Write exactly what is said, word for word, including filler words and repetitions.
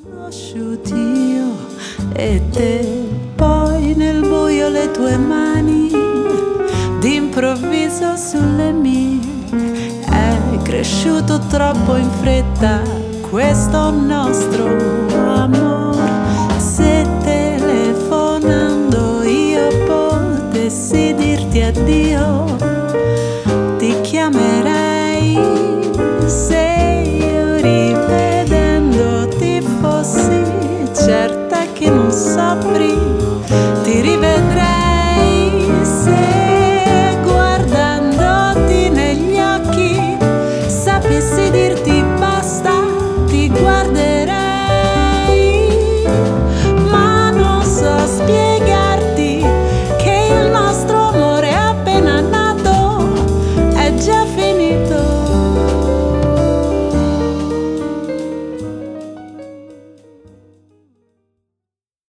Conosciuti io e te, poi nel buio le tue mani, d'improvviso sulle mie, è cresciuto troppo in fretta questo nostro